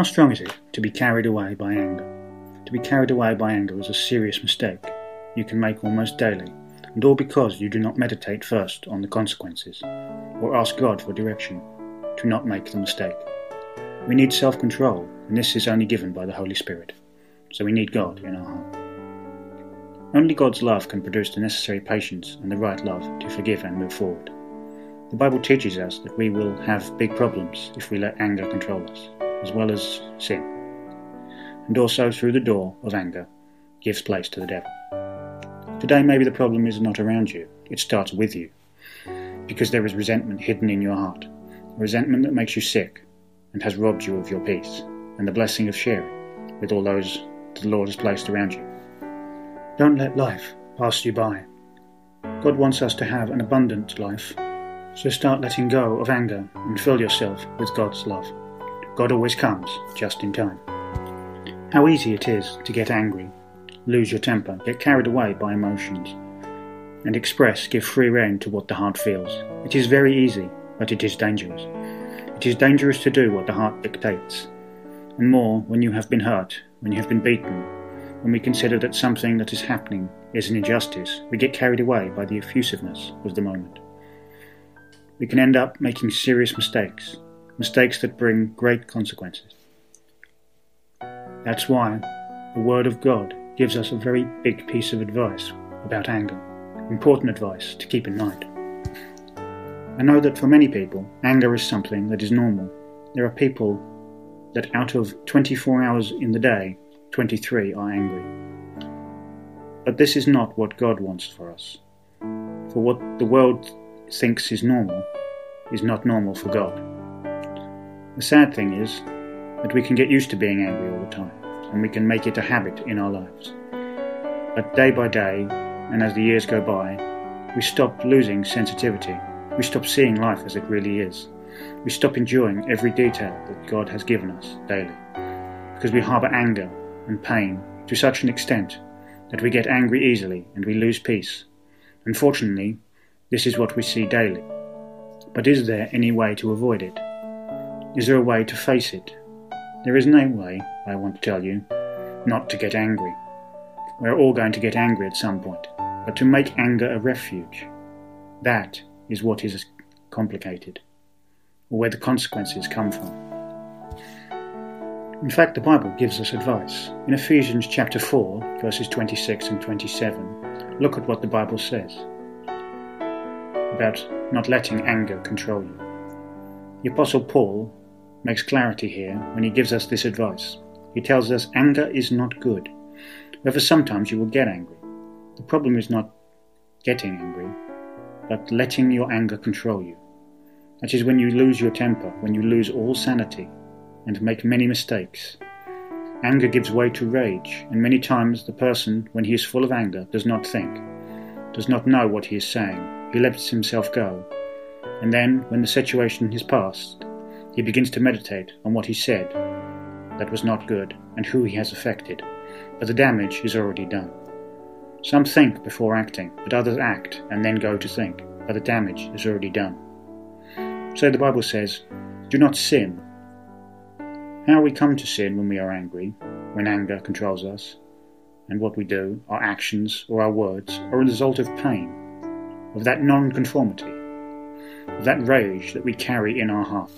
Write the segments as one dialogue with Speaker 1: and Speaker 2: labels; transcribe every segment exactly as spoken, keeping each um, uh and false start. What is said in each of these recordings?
Speaker 1: How strong is it to be carried away by anger? To be carried away by anger is a serious mistake you can make almost daily, and all because you do not meditate first on the consequences, or ask God for direction to not make the mistake. We need self-control, and this is only given by the Holy Spirit, so we need God in our heart. Only God's love can produce the necessary patience and the right love to forgive and move forward. The Bible teaches us that we will have big problems if we let anger control us, as well as sin. And also, through the door of anger, gives place to the devil. Today maybe the problem is not around you, it starts with you, because there is resentment hidden in your heart, a resentment that makes you sick and has robbed you of your peace and the blessing of sharing with all those the Lord has placed around you. Don't let life pass you by. God wants us to have an abundant life, so start letting go of anger and fill yourself with God's love. God always comes just in time. How easy it is to get angry, lose your temper, get carried away by emotions, and express, give free rein to what the heart feels. It is very easy, but it is dangerous. It is dangerous to do what the heart dictates, and more when you have been hurt, when you have been beaten. When we consider that something that is happening is an injustice, we get carried away by the effusiveness of the moment. We can end up making serious mistakes, mistakes that bring great consequences. That's why the Word of God gives us a very big piece of advice about anger, important advice to keep in mind. I know that for many people, anger is something that is normal. There are people that out of twenty-four hours in the day, twenty-three are angry. But this is not what God wants for us. For what the world thinks is normal is not normal for God. The sad thing is that we can get used to being angry all the time, and we can make it a habit in our lives. But day by day, and as the years go by, we stop losing sensitivity. We stop seeing life as it really is. We stop enjoying every detail that God has given us daily, because we harbour anger and pain to such an extent that we get angry easily and we lose peace. Unfortunately, this is what we see daily. But is there any way to avoid it? Is there a way to face it? There is no way, I want to tell you, not to get angry. We're all going to get angry at some point, but to make anger a refuge, that is what is complicated, or where the consequences come from. In fact, the Bible gives us advice. In Ephesians chapter four, verses twenty-six and twenty-seven, look at what the Bible says about not letting anger control you. The Apostle Paul makes clarity here when he gives us this advice. He tells us anger is not good. However, sometimes you will get angry. The problem is not getting angry, but letting your anger control you. That is when you lose your temper, when you lose all sanity, and make many mistakes. Anger gives way to rage, and many times the person, when he is full of anger, does not think, does not know what he is saying. He lets himself go, and then, when the situation is past, he begins to meditate on what he said that was not good, and who he has affected, but the damage is already done. Some think before acting, but others act and then go to think, but the damage is already done. So the Bible says, do not sin. How we come to sin when we are angry, when anger controls us, and what we do, our actions or our words, are a result of pain, of that non-conformity, of that rage that we carry in our heart.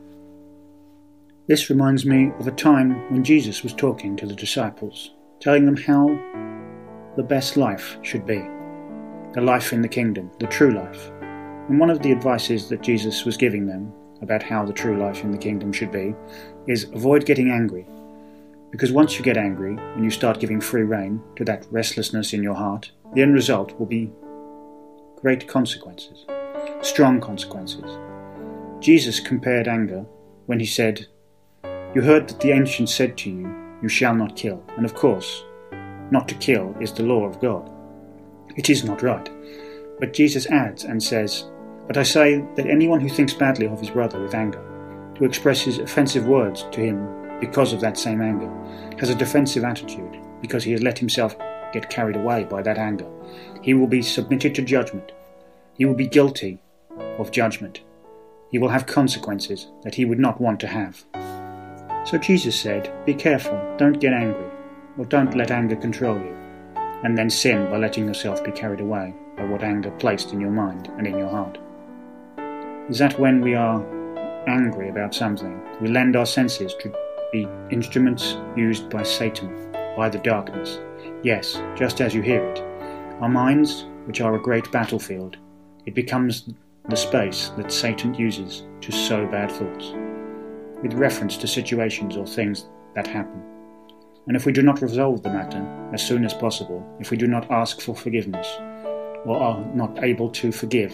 Speaker 1: This reminds me of a time when Jesus was talking to the disciples, telling them how the best life should be, the life in the kingdom, the true life. And one of the advices that Jesus was giving them about how the true life in the kingdom should be is avoid getting angry. Because once you get angry and you start giving free rein to that restlessness in your heart, the end result will be great consequences, strong consequences. Jesus compared anger when he said, "You heard that the ancients said to you, 'You shall not kill.' And of course, not to kill is the law of God. It is not right. But Jesus adds and says, 'But I say that anyone who thinks badly of his brother with anger, who expresses offensive words to him because of that same anger, has a defensive attitude because he has let himself get carried away by that anger. He will be submitted to judgment. He will be guilty of judgment. He will have consequences that he would not want to have.'" So Jesus said, be careful, don't get angry, or don't let anger control you, and then sin by letting yourself be carried away by what anger placed in your mind and in your heart. Is that when we are angry about something, we lend our senses to be instruments used by Satan, by the darkness? Yes, just as you hear it. Our minds, which are a great battlefield, it becomes the space that Satan uses to sow bad thoughts, with reference to situations or things that happen. And if we do not resolve the matter as soon as possible, if we do not ask for forgiveness, or are not able to forgive,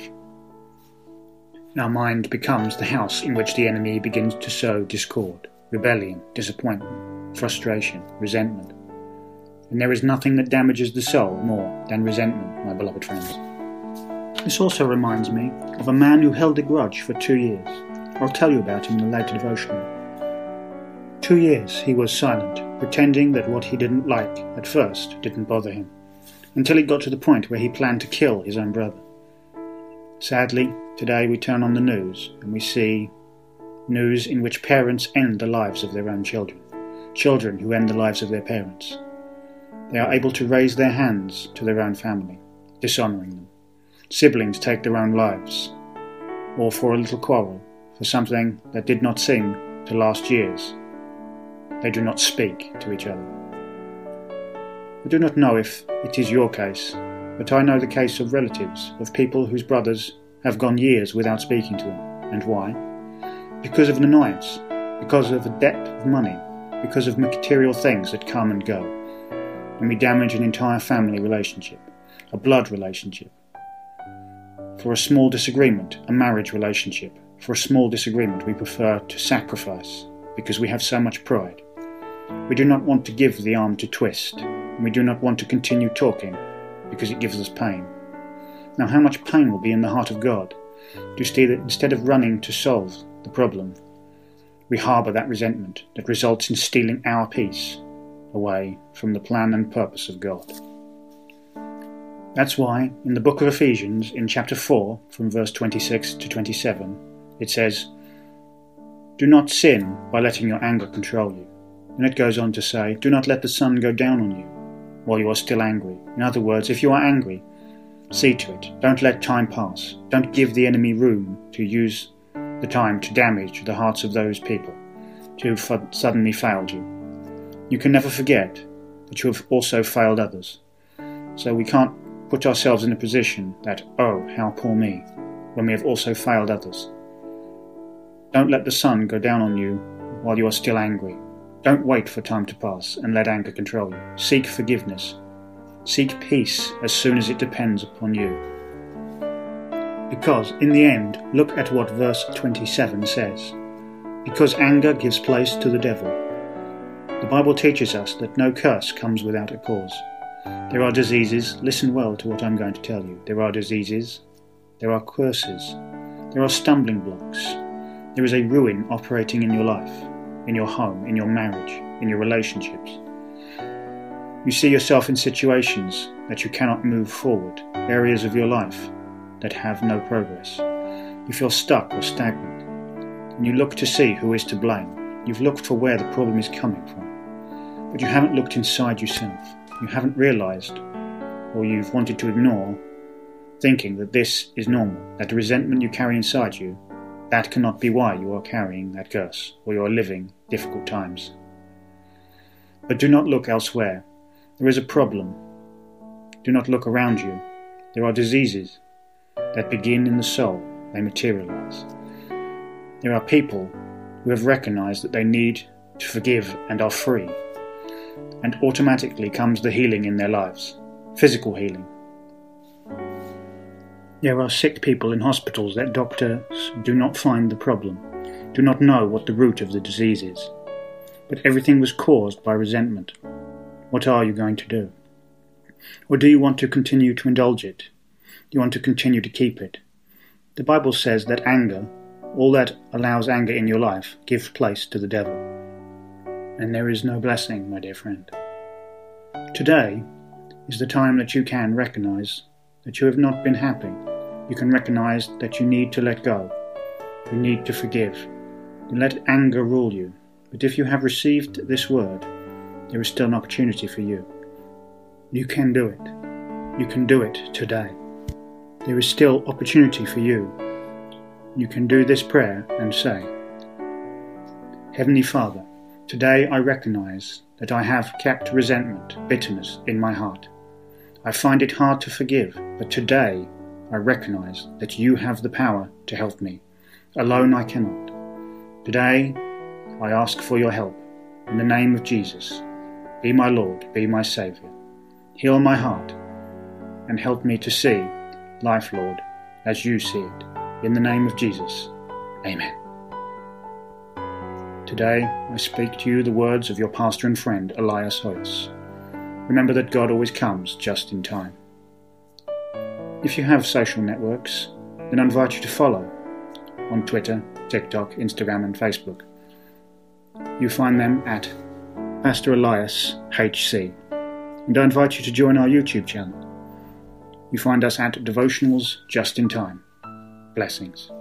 Speaker 1: our mind becomes the house in which the enemy begins to sow discord, rebellion, disappointment, frustration, resentment. And there is nothing that damages the soul more than resentment, my beloved friends. This also reminds me of a man who held a grudge for two years. I'll tell you about him in a later devotional. Two years he was silent, pretending that what he didn't like at first didn't bother him, until it got to the point where he planned to kill his own brother. Sadly, today we turn on the news and we see news in which parents end the lives of their own children, children who end the lives of their parents. They are able to raise their hands to their own family, dishonouring them. Siblings take their own lives, or for a little quarrel, for something that did not seem to last years. They do not speak to each other. I do not know if it is your case, but I know the case of relatives, of people whose brothers have gone years without speaking to them. And why? Because of an annoyance, because of a debt of money, because of material things that come and go. And we damage an entire family relationship, a blood relationship. For a small disagreement, a marriage relationship, for a small disagreement we prefer to sacrifice because we have so much pride. We do not want to give the arm to twist, and we do not want to continue talking because it gives us pain. Now how much pain will be in the heart of God to see that instead of running to solve the problem, we harbour that resentment that results in stealing our peace away from the plan and purpose of God. That's why in the book of Ephesians, in chapter four, from verse twenty-six to twenty-seven, it says, do not sin by letting your anger control you. And it goes on to say, do not let the sun go down on you while you are still angry. In other words, if you are angry, see to it. Don't let time pass. Don't give the enemy room to use the time to damage the hearts of those people who have suddenly failed you. You can never forget that you have also failed others. So we can't put ourselves in a position that, oh, how poor me, when we have also failed others. Don't let the sun go down on you while you are still angry. Don't wait for time to pass and let anger control you. Seek forgiveness. Seek peace as soon as it depends upon you. Because, in the end, look at what verse twenty-seven says. Because anger gives place to the devil. The Bible teaches us that no curse comes without a cause. There are diseases, listen well to what I'm going to tell you. There are diseases, there are curses, there are stumbling blocks. There is a ruin operating in your life, in your home, in your marriage, in your relationships. You see yourself in situations that you cannot move forward, areas of your life that have no progress. You feel stuck or stagnant, and you look to see who is to blame. You've looked for where the problem is coming from, but you haven't looked inside yourself. You haven't realised, or you've wanted to ignore, thinking that this is normal, that the resentment you carry inside you, that cannot be why you are carrying that curse, or you are living difficult times. But do not look elsewhere. There is a problem. Do not look around you. There are diseases that begin in the soul. They materialize. There are people who have recognized that they need to forgive and are free. And automatically comes the healing in their lives. Physical healing. There are sick people in hospitals that doctors do not find the problem, do not know what the root of the disease is. But everything was caused by resentment. What are you going to do? Or do you want to continue to indulge it? Do you want to continue to keep it? The Bible says that anger, all that allows anger in your life, gives place to the devil. And there is no blessing, my dear friend. Today is the time that you can recognize that you have not been happy. You can recognize that you need to let go. You need to forgive. Don't let anger rule you. But if you have received this word, there is still an opportunity for you. You can do it. You can do it today. There is still opportunity for you. You can do this prayer and say, Heavenly Father, today I recognize that I have kept resentment, bitterness in my heart. I find it hard to forgive, but today I recognize that you have the power to help me. Alone I cannot. Today I ask for your help. In the name of Jesus, be my Lord, be my Saviour. Heal my heart and help me to see life, Lord, as you see it. In the name of Jesus, Amen. Today I speak to you the words of your pastor and friend, Elias Hoyos. Remember that God always comes just in time. If you have social networks, then I invite you to follow on Twitter, TikTok, Instagram and Facebook. You find them at Pastor Elias H C. And I invite you to join our YouTube channel. You find us at Devotionals Just in Time. Blessings.